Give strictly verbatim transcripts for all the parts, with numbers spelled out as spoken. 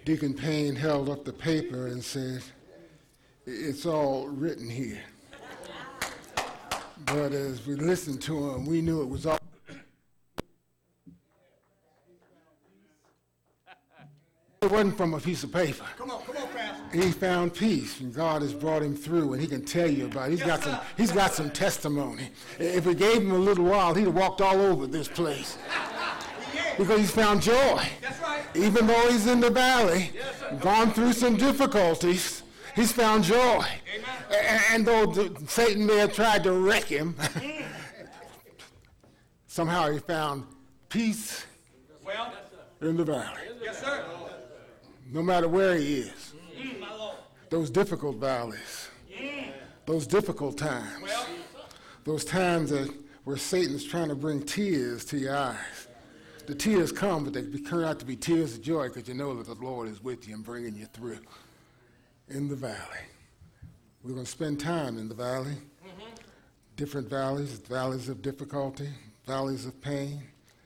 Deacon Payne held up the paper and said, "It's all written here." But as we listened to him, we knew it was all. It wasn't from a piece of paper. Come on, come on, Pastor. He found peace, and God has brought him through, and he can tell you about it. He's Yes, got sir. some. He's got some testimony. If we gave him a little while, he'd have walked all over this place because he's found joy. That's right. Even though he's in the valley, Yes, sir. gone through some difficulties, he's found joy. Amen. A- And though the- Satan may have tried to wreck him, somehow he found peace Well, in the valley. yes, sir. No matter where he is, Mm, my Lord. those difficult valleys, those difficult times, Well, those times that where Satan's trying to bring tears to your eyes. The tears come, but they turn out to be tears of joy because you know that the Lord is with you and bringing you through in the valley. We're going to spend time in the valley, mm-hmm. different valleys, valleys of difficulty, valleys of pain,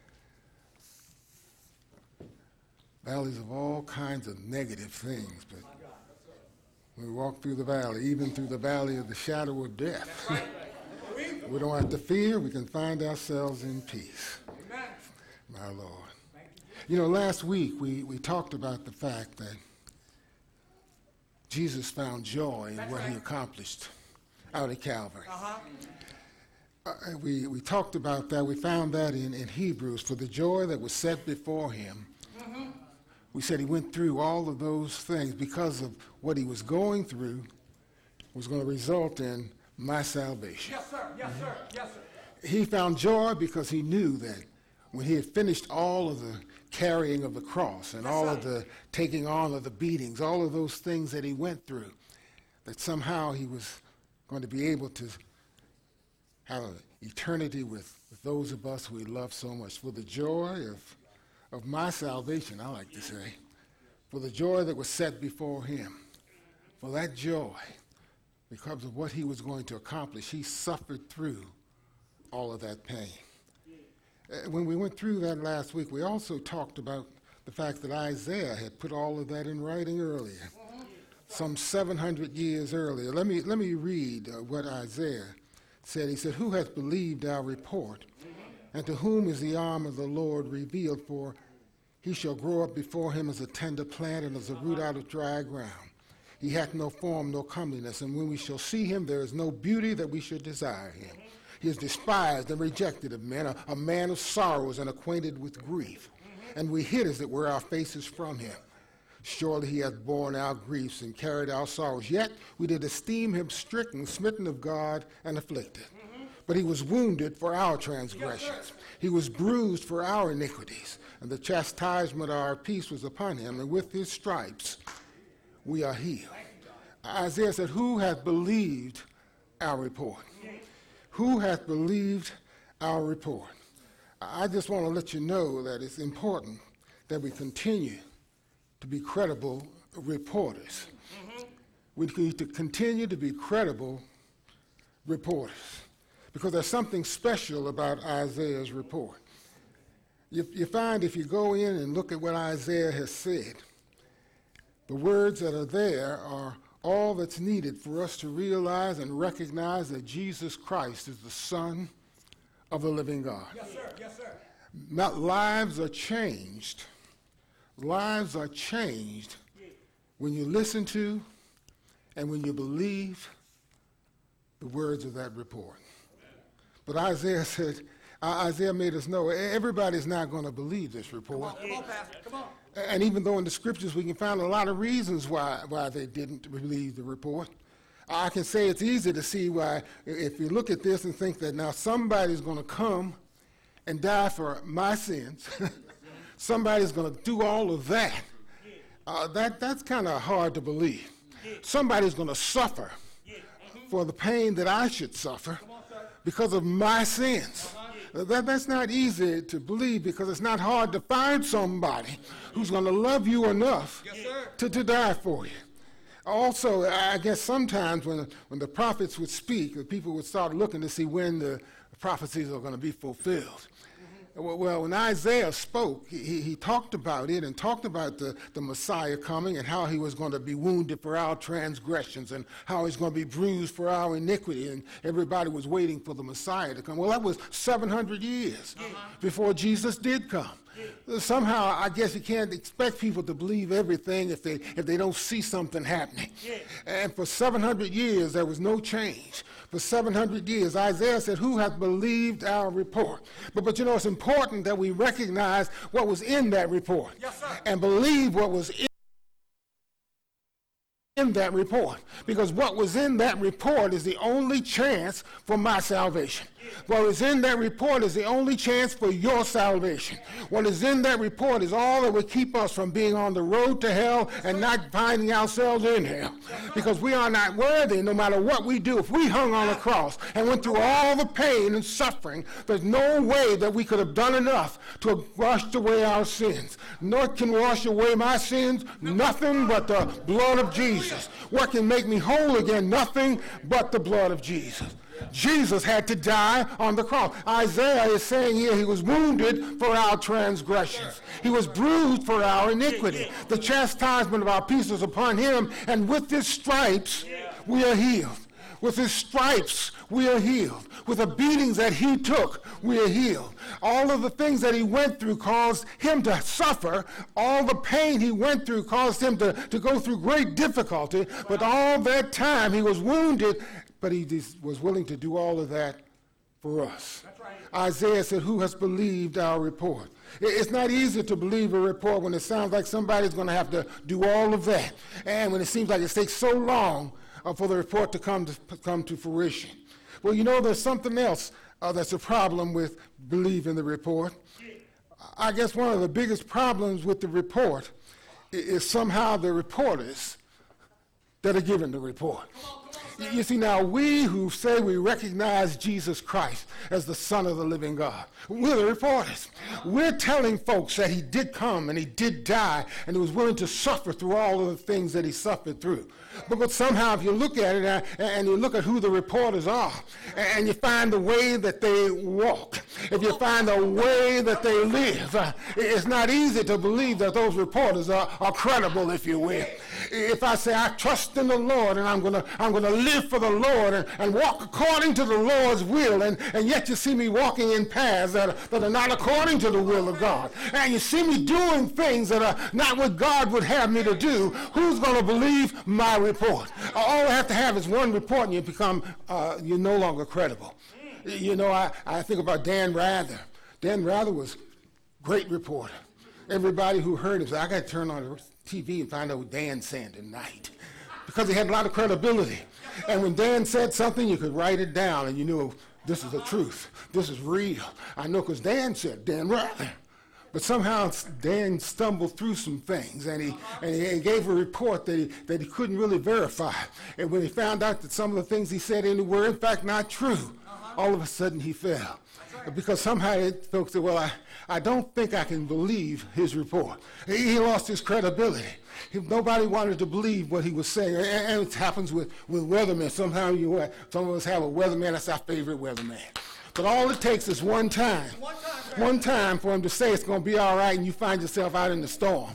valleys of all kinds of negative things. But when we walk through the valley, even through the valley of the shadow of death, we don't have to fear. We can find ourselves in peace. amen. My Lord. You know, last week we, we talked about the fact that Jesus found joy in That's what right. he accomplished out at Calvary. Uh-huh. Uh, we, we talked about that. We found that in, in Hebrews. For the joy that was set before him, Mm-hmm. we said he went through all of those things because of what he was going through was going to result in my salvation. Yes, sir. Yes, sir. Yes, sir. He found joy because he knew that when he had finished all of the carrying of the cross and all of the taking on of the beatings, all of those things that he went through, that somehow he was going to be able to have an eternity with, with those of us who he loved so much. For the joy of, of my salvation, I like to say, for the joy that was set before him, for that joy, because of what he was going to accomplish, he suffered through all of that pain. Uh, When we went through that last week, we also talked about the fact that Isaiah had put all of that in writing earlier, some seven hundred years earlier. Let me, let me read uh, what Isaiah said. He said, "Who hath believed our report? And to whom is the arm of the Lord revealed? For he shall grow up before him as a tender plant and as a root out of dry ground. He hath no form, no comeliness, and when we shall see him, there is no beauty that we should desire him. He is despised and rejected of men, a, a man of sorrows and acquainted with grief. And we hid, as it were, our faces from him. Surely he hath borne our griefs and carried our sorrows. Yet we did esteem him stricken, smitten of God, and afflicted. But he was wounded for our transgressions. He was bruised for our iniquities. And the chastisement of our peace was upon him, and with his stripes we are healed." Isaiah said, "Who hath believed our report? Who hath believed our report?" I just want to let you know that it's important that we continue to be credible reporters. Mm-hmm. We need to continue to be credible reporters because there's something special about Isaiah's report. You, you find if you go in and look at what Isaiah has said, the words that are there are all that's needed for us to realize and recognize that Jesus Christ is the Son of the living God. Yes, sir. Yes, sir. Not lives are changed. Lives are changed when you listen to and when you believe the words of that report. But Isaiah said, uh, Isaiah made us know everybody's not going to believe this report. Come on, Pastor. Come on. And even though in the scriptures we can find a lot of reasons why, why they didn't believe the report, I can say it's easy to see why, if you look at this and think that now somebody's going to come and die for my sins, somebody's going to do all of that, uh, that that's kind of hard to believe. Somebody's going to suffer for the pain that I should suffer because of my sins. That, that's not easy to believe because it's not hard to find somebody who's going to love you enough Yes, sir. to, to die for you. Also, I guess sometimes when, when the prophets would speak, the people would start looking to see when the prophecies are going to be fulfilled. Well, when Isaiah spoke, he, he talked about it and talked about the, the Messiah coming and how he was going to be wounded for our transgressions and how he's going to be bruised for our iniquity. And everybody was waiting for the Messiah to come. Well, that was seven hundred years uh-huh. before Jesus did come. Yeah. Somehow, I guess you can't expect people to believe everything if they if they don't see something happening. Yeah. And for seven hundred years, there was no change. For seven hundred years, Isaiah said, who hath believed our report? But, but you know, it's important that we recognize what was in that report. Yes, sir. And believe what was in in that report, because what was in that report is the only chance for my salvation. What is in that report is the only chance for your salvation. What is in that report is all that would keep us from being on the road to hell and not finding ourselves in hell, because we are not worthy no matter what we do. If we hung on a cross and went through all the pain and suffering, there's no way that we could have done enough to have washed away our sins. Nor can wash away my sins, nothing but the blood of Jesus. What can make me whole again? Nothing but the blood of Jesus. Jesus had to die on the cross. Isaiah is saying here he was wounded for our transgressions. He was bruised for our iniquity. The chastisement of our peace is upon him, and with his stripes we are healed. With his stripes we are healed. With the beatings that he took, we are healed. All of the things that he went through caused him to suffer. All the pain he went through caused him to, to go through great difficulty. But all that time he was wounded, but he was willing to do all of that for us. That's right. Isaiah said, who has believed our report? It's not easy to believe a report when it sounds like somebody's going to have to do all of that. And when it seems like it takes so long uh, for the report to come to come to fruition. Well, you know, there's something else uh, that's a problem with believing the report. I guess one of the biggest problems with the report is, is somehow the reporters that are given the report. You see, now, we who say we recognize Jesus Christ as the Son of the living God, we're the reporters. We're telling folks that he did come and he did die and he was willing to suffer through all of the things that he suffered through. But, but somehow, if you look at it uh, and you look at who the reporters are, and you find the way that they walk, if you find the way that they live, uh, it's not easy to believe that those reporters are, are credible, if you will. If I say I trust in the Lord and I'm gonna I'm gonna live for the Lord and, and walk according to the Lord's will, and, and yet you see me walking in paths that are, that are not according to the will of God, and you see me doing things that are not what God would have me to do, who's gonna believe my report? All I have to have is one report and you become uh, you're no longer credible. You know, I, I think about Dan Rather. Dan Rather was a great reporter. Everybody who heard him said, I got to turn on the T V and find out what Dan's saying tonight, because he had a lot of credibility. And when Dan said something, you could write it down and you knew this is the truth. This is real. I know because Dan said, Dan Rather. But somehow Dan stumbled through some things, and he and he gave a report that he, that he couldn't really verify. And when he found out that some of the things he said in were in fact not true, all of a sudden he fell. Because somehow folks said, well, I, I don't think I can believe his report. He, he lost his credibility. He, nobody wanted to believe what he was saying. And, and it happens with, with weathermen. Sometimes you, some of us have a weatherman. That's our favorite weatherman. But all it takes is one time. One time, one time for him to say it's going to be all right, and you find yourself out in the storm.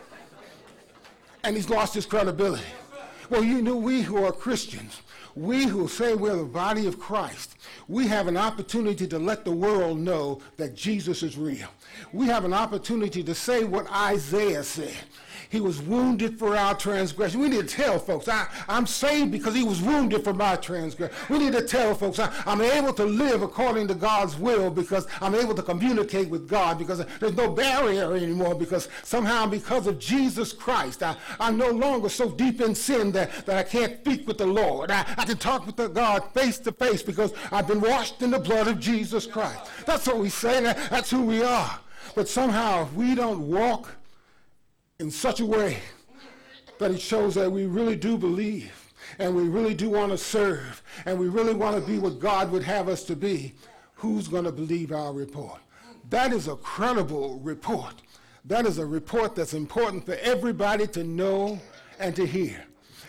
And he's lost his credibility. Well, you know, we who are Christians, we who say we're the body of Christ, we have an opportunity to let the world know that Jesus is real. We have an opportunity to say what Isaiah said. He was wounded for our transgression. We need to tell folks, I, I'm saved because he was wounded for my transgression. We need to tell folks, I, I'm able to live according to God's will because I'm able to communicate with God, because there's no barrier anymore, because somehow because of Jesus Christ, I, I'm no longer so deep in sin that, that I can't speak with the Lord. I, I can talk with the God face to face because I've been washed in the blood of Jesus Christ. That's what we say. That, that's who we are. But somehow if we don't walk in such a way that it shows that we really do believe and we really do want to serve and we really want to be what God would have us to be, who's going to believe our report? That is a credible report. That is a report that's important for everybody to know and to hear.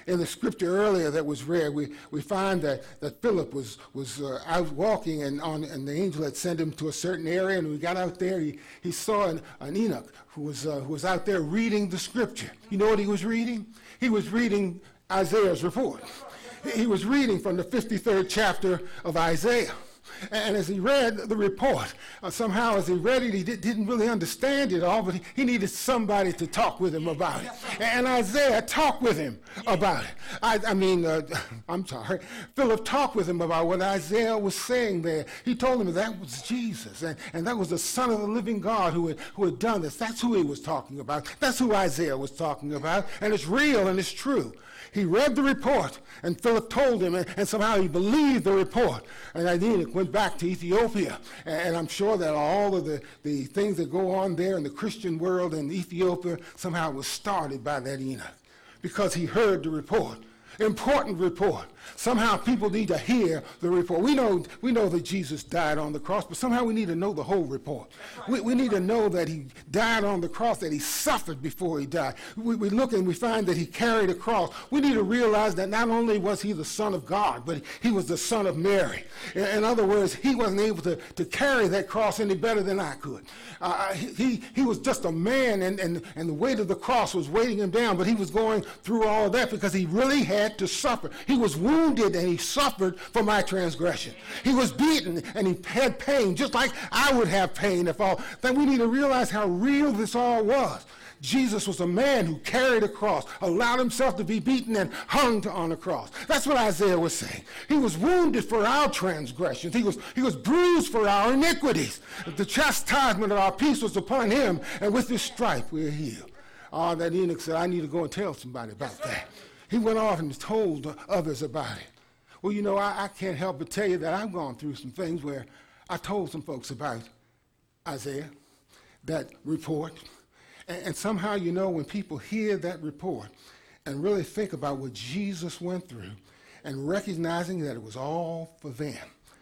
In the scripture earlier that was read, we, we find that, that Philip was, was uh, out walking, and, on, and the angel had sent him to a certain area, and when he got out there, he, he saw an, an Enoch who was, uh, who was out there reading the scripture. You know what he was reading? He was reading Isaiah's report. He was reading from the fifty-third chapter of Isaiah. And as he read the report, uh, somehow as he read it, he did, didn't really understand it all, but he, he needed somebody to talk with him about it. And Isaiah talked with him about it. I, I mean, uh, I'm sorry, Philip talked with him about what Isaiah was saying there. He told him that was Jesus, and, and that was the Son of the living God who had, who had done this. That's who he was talking about. That's who Isaiah was talking about, and it's real and it's true. He read the report, and Philip told him, and, and somehow he believed the report. And Enoch went back to Ethiopia. And, and I'm sure that all of the, the things that go on there in the Christian world in Ethiopia somehow was started by that Enoch, because he heard the report. Important report. Somehow people need to hear the report. We know we know that Jesus died on the cross, but somehow we need to know the whole report. We, we need to know that he died on the cross, that he suffered before he died. We, we look and we find that he carried a cross. We need to realize that not only was he the Son of God, but he was the Son of Mary. In, in other words, he wasn't able to, to carry that cross any better than I could. Uh, he, he was just a man, and, and, and the weight of the cross was weighting him down, but he was going through all of that because he really had to suffer. He was wounded and he suffered for my transgression. He was beaten and he had pain, just like I would have pain if all. Then we need to realize how real this all was. Jesus was a man who carried a cross, allowed himself to be beaten and hung to, on a cross. That's what Isaiah was saying. He was wounded for our transgressions. He was, he was bruised for our iniquities. The chastisement of our peace was upon him, and with his stripe we are healed. Oh, that Enoch said, I need to go and tell somebody about that. He went off and told others about it. Well, you know, I, I can't help but tell you that I've gone through some things where I told some folks about Isaiah, that report. And, and somehow, you know, when people hear that report and really think about what Jesus went through and recognizing that it was all for them.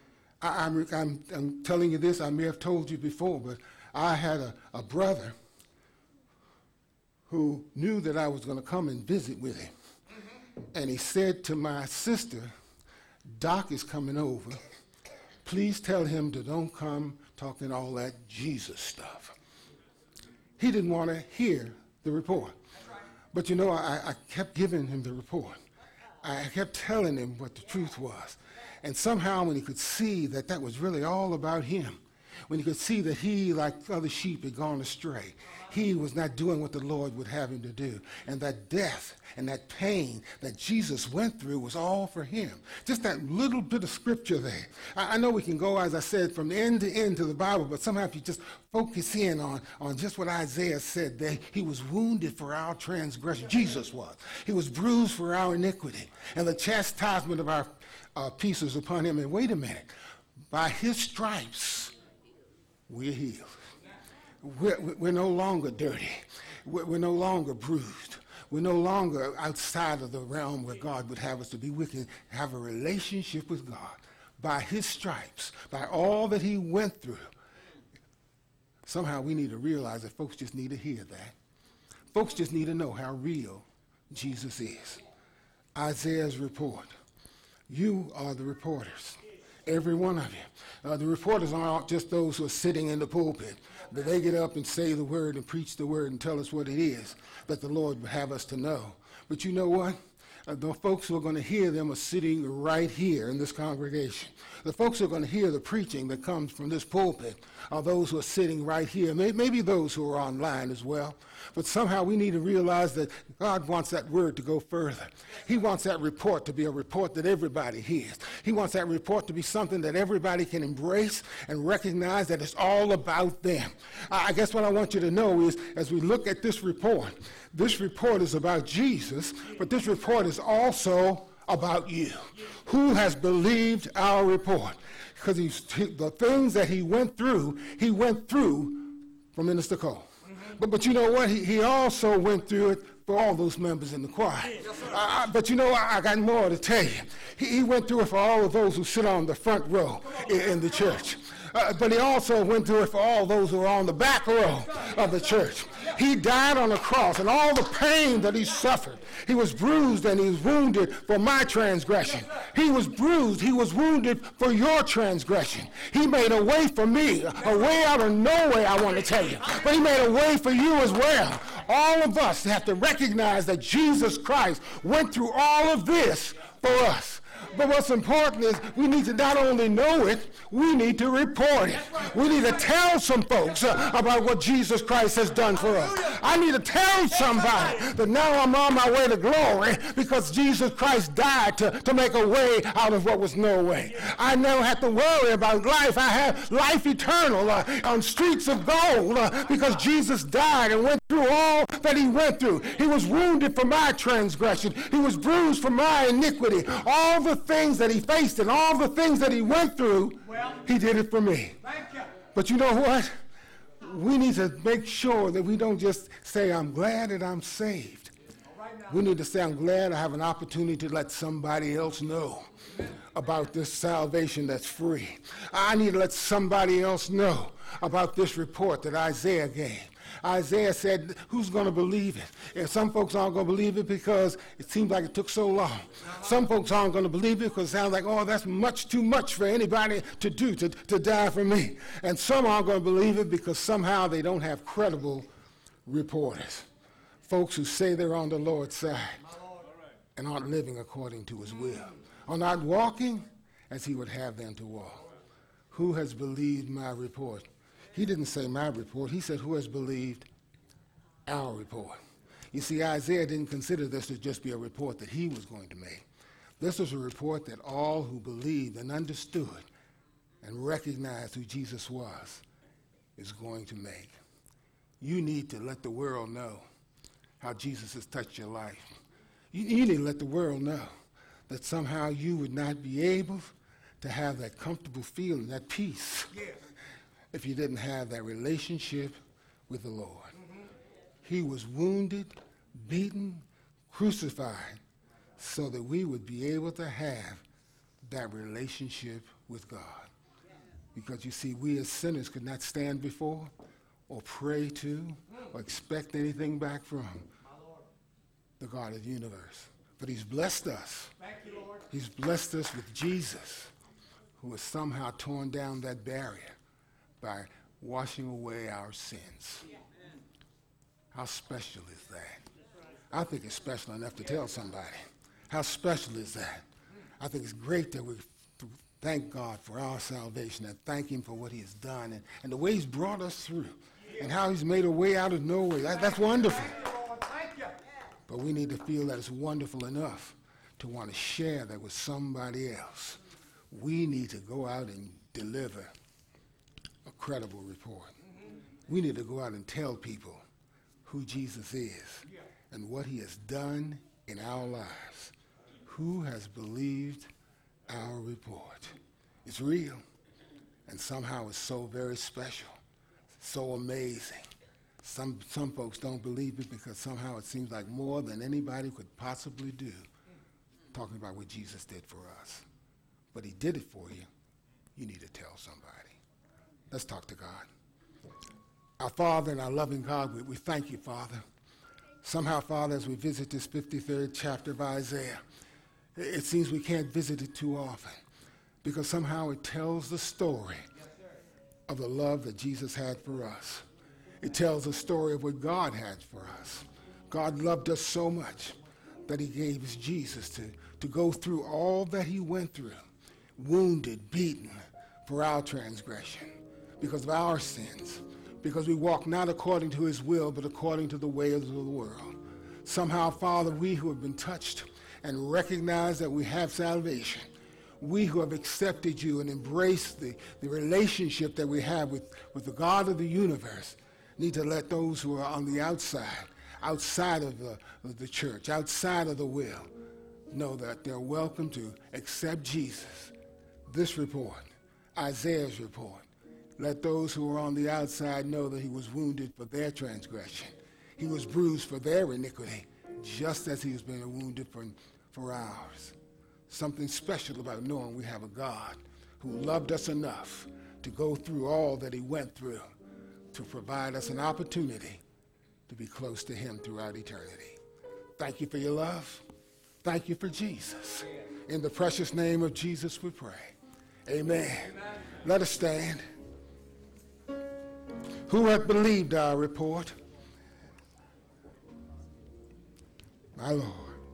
I, I'm, I'm, I'm telling you this, I may have told you before, but I had a, a brother who knew that I was going to come and visit with him. And he said to my sister, Doc is coming over. Please tell him to don't come talking all that Jesus stuff. He didn't want to hear the report. But you know, I, I kept giving him the report. I kept telling him what the truth was. And somehow when he could see that that was really all about him, when he could see that he, like other sheep, had gone astray, he was not doing what the Lord would have him to do. And that death and that pain that Jesus went through was all for him. Just that little bit of scripture there. I, I know we can go, as I said, from end to end to the Bible, but somehow if you just focus in on, on just what Isaiah said there, he was wounded for our transgression. Jesus was. He was bruised for our iniquity. And the chastisement of our uh, peace was upon him. And wait a minute. By his stripes, we're healed. We're, we're no longer dirty. We're, we're no longer bruised. We're no longer outside of the realm where God would have us to be. We can have a relationship with God by his stripes, by all that he went through. Somehow we need to realize that folks just need to hear that. Folks just need to know how real Jesus is. Isaiah's report. You are the reporters. Every one of you. Uh, the reporters aren't just those who are sitting in the pulpit, but they get up and say the word and preach the word and tell us what it is that the Lord would have us to know. But you know what? Uh, the folks who are going to hear them are sitting right here in this congregation. The folks who are going to hear the preaching that comes from this pulpit are those who are sitting right here, May, maybe those who are online as well. But somehow we need to realize that God wants that word to go further. He wants that report to be a report that everybody hears. He wants that report to be something that everybody can embrace and recognize that it's all about them. I guess what I want you to know is, as we look at this report, this report is about Jesus, but this report is also about you. Who has believed our report? Because he's, he, the things that he went through, he went through for Minister Cole. But, but you know what? He, he also went through it for all those members in the choir. Uh, but you know, I, I got more to tell you. He, he went through it for all of those who sit on the front row in, in the church. Uh, but he also went through it for all those who are on the back row of the church. He died on the cross, and all the pain that he suffered. He was bruised and he was wounded for my transgression. He was bruised, he was wounded for your transgression. He made a way for me, a way out of no way, I want to tell you. But he made a way for you as well. All of us have to recognize that Jesus Christ went through all of this for us. But what's important is we need to not only know it, we need to report it. We need to tell some folks uh, about what Jesus Christ has done for us. I need to tell somebody that now I'm on my way to glory because Jesus Christ died to, to make a way out of what was no way. I never have to worry about life. I have life eternal uh, on streets of gold uh, because Jesus died and went through all that he went through. He was wounded for my transgression. He was bruised for my iniquity. All the things that he faced and all the things that he went through, well, he did it for me. Thank you. But you know what? We need to make sure that we don't just say, I'm glad that I'm saved. We need to say, I'm glad I have an opportunity to let somebody else know about this salvation that's free. I need to let somebody else know about this report that Isaiah gave. Isaiah said, who's going to believe it? And some folks aren't going to believe it because it seems like it took so long. Some folks aren't going to believe it because it sounds like, oh, that's much too much for anybody to do, to, to die for me. And some aren't going to believe it because somehow they don't have credible reporters. Folks who say they're on the Lord's side and aren't living according to his will, are not walking as he would have them to walk. Who has believed my report? He didn't say my report. He said, who has believed our report? You see, Isaiah didn't consider this to just be a report that he was going to make. This was a report that all who believed and understood and recognized who Jesus was is going to make. You need to let the world know how Jesus has touched your life. You, you need to let the world know that somehow you would not be able to have that comfortable feeling, that peace, Yes. if you didn't have that relationship with the Lord. Mm-hmm. He was wounded, beaten, crucified, so that we would be able to have that relationship with God. Because you see, we as sinners could not stand before or pray to or expect anything back from the God of the universe. But he's blessed us. Thank you, Lord. He's blessed us with Jesus, who has somehow torn down that barrier by washing away our sins. How special is that? I think it's special enough to tell somebody. How special is that? I think it's great that we thank God for our salvation and thank him for what he has done and, and the way he's brought us through and how he's made a way out of no way. That, that's wonderful. Thank you, Lord. Thank you. But we need to feel that it's wonderful enough to want to share that with somebody else. We need to go out and deliver a credible report. We need to go out and tell people who Jesus is and what he has done in our lives. Who has believed our report? It's real, and somehow it's so very special, so amazing. Some, some folks don't believe it because somehow it seems like more than anybody could possibly do, talking about what Jesus did for us. But he did it for you. You need to tell somebody. Let's talk to God. Our Father and our loving God, we, we thank you, Father. Somehow, Father, as we visit this fifty-third chapter of Isaiah, it, it seems we can't visit it too often because somehow it tells the story of the love that Jesus had for us. It tells the story of what God had for us. God loved us so much that he gave us Jesus to, to go through all that he went through, wounded, beaten for our transgression, because of our sins, because we walk not according to his will, but according to the ways of the world. Somehow, Father, we who have been touched and recognize that we have salvation, we who have accepted you and embraced the, the relationship that we have with, with the God of the universe, need to let those who are on the outside, outside of the, of the church, outside of the will, know that they're welcome to accept Jesus. This report, Isaiah's report, let those who are on the outside know that he was wounded for their transgression. He was bruised for their iniquity, just as he has been wounded for, for ours. Something special about knowing we have a God who loved us enough to go through all that he went through to provide us an opportunity to be close to him throughout eternity. Thank you for your love. Thank you for Jesus. In the precious name of Jesus we pray. Amen. Amen. Let us stand. Who hath believed our report? My Lord.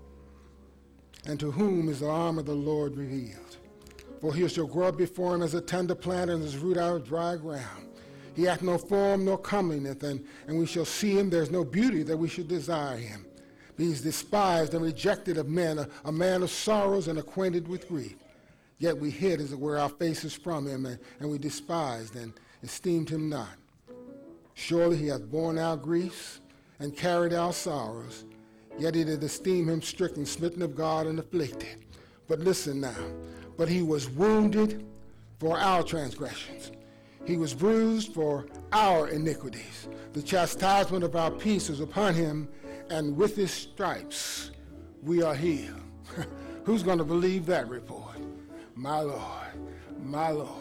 And to whom is the arm of the Lord revealed? For he shall grow up before him as a tender plant and his root out of dry ground. He hath no form nor comeliness, and, and we shall see him. There is no beauty that we should desire him. But he is despised and rejected of men, a, a man of sorrows and acquainted with grief. Yet we hid, as it were, our faces from him, and, and we despised and esteemed him not. Surely he hath borne our griefs and carried our sorrows. Yet he did esteem him stricken, smitten of God, and afflicted. But listen now. But he was wounded for our transgressions. He was bruised for our iniquities. The chastisement of our peace is upon him, and with his stripes we are healed. Who's going to believe that report? My Lord, my Lord.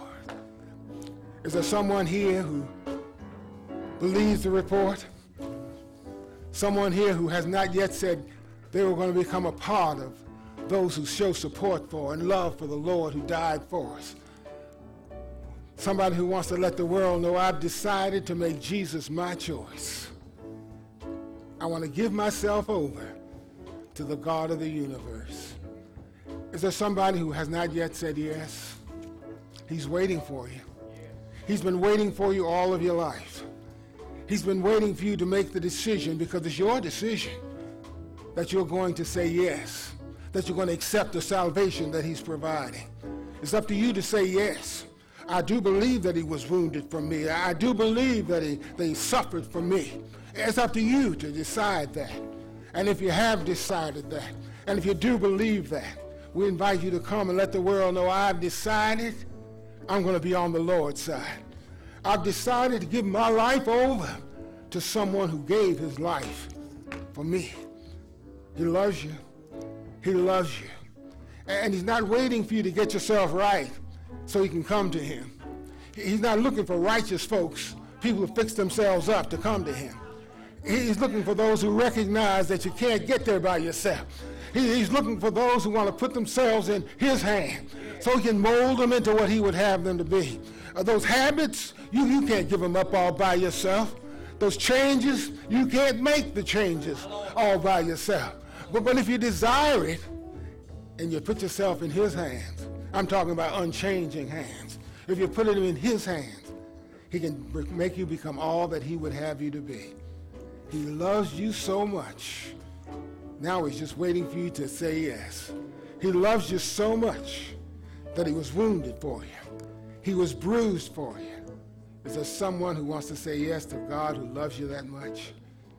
Is there someone here who believes the report? Someone here who has not yet said they were going to become a part of those who show support for and love for the Lord who died for us. Somebody who wants to let the world know, I've decided to make Jesus my choice. I want to give myself over to the God of the universe. Is there somebody who has not yet said yes? He's waiting for you. He's been waiting for you all of your life. He's been waiting for you to make the decision, because it's your decision that you're going to say yes, that you're going to accept the salvation that he's providing. It's up to you to say yes. I do believe that he was wounded for me. I do believe that he, that he suffered for me. It's up to you to decide that. And if you have decided that, and if you do believe that, we invite you to come and let the world know, I've decided I'm going to be on the Lord's side. I've decided to give my life over to someone who gave his life for me. He loves you. He loves you. And he's not waiting for you to get yourself right so he can come to him. He's not looking for righteous folks, people who fix themselves up, to come to him. He's looking for those who recognize that you can't get there by yourself. He's looking for those who want to put themselves in his hand so he can mold them into what he would have them to be. Uh, those habits, you, you can't give them up all by yourself. Those changes, you can't make the changes all by yourself. But, but if you desire it and you put yourself in his hands, I'm talking about unchanging hands. If you put it in his hands, he can make you become all that he would have you to be. He loves you so much. Now he's just waiting for you to say yes. He loves you so much that he was wounded for you. He was bruised for you. Is there someone who wants to say yes to God who loves you that much?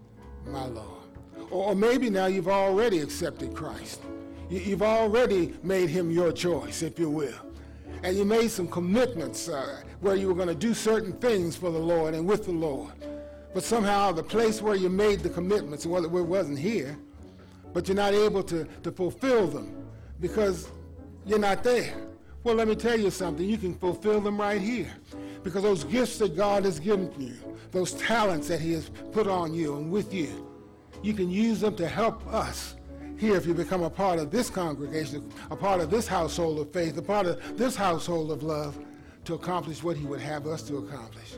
My Lord. Or maybe now you've already accepted Christ. You've already made him your choice, if you will. And you made some commitments uh, where you were going to do certain things for the Lord and with the Lord. But somehow the place where you made the commitments, well, it wasn't here, but you're not able to, to fulfill them because you're not there. Well, let me tell you something. You can fulfill them right here, because those gifts that God has given you, those talents that he has put on you and with you, you can use them to help us here if you become a part of this congregation, a part of this household of faith, a part of this household of love, to accomplish what he would have us to accomplish,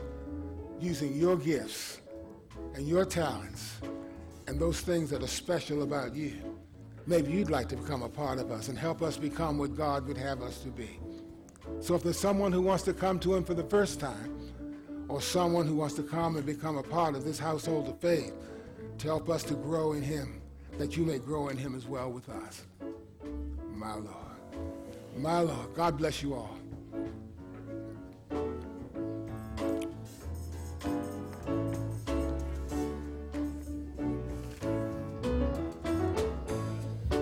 using your gifts and your talents and those things that are special about you. Maybe you'd like to become a part of us and help us become what God would have us to be. So if there's someone who wants to come to him for the first time, or someone who wants to come and become a part of this household of faith to help us to grow in him, that you may grow in him as well with us. My Lord. My Lord. God bless you all.